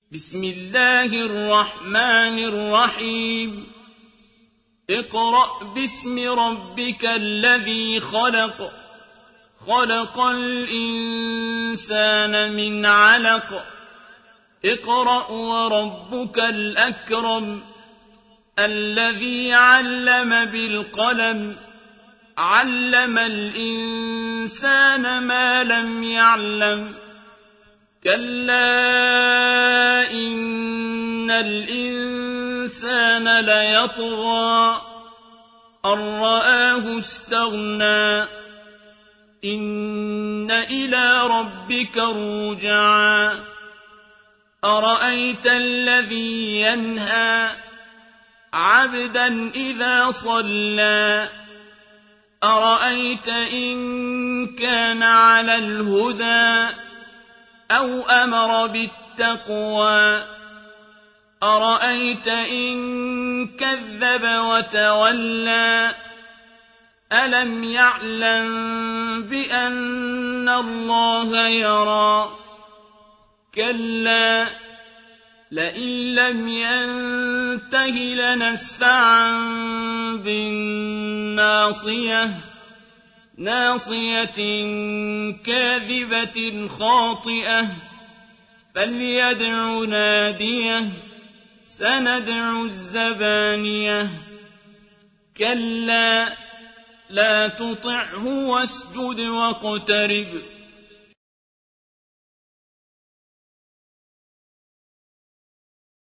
بسم الله الرحمن الرحيم اقرأ باسم ربك الذي خلق خلق الإنسان من علق اقرأ وربك الأكرم الذي علم بالقلم علم الإنسان ما لم يعلم كلا إن الإنسان ليطغى أن رآه استغنى إن إلى ربك الرجعى أرأيت الذي ينهى عبدا إذا صلى أرأيت إن كان على الهدى أو أمر بالتقوى أرأيت إن كذب وتولى ألم يعلم بأن الله يرى كلا لئن لم ينته لنسفعا بالناصية ناصية كاذبة خاطئة فليدع ناديه سندع الزبانية كلا لا تطعه واسجد واقترب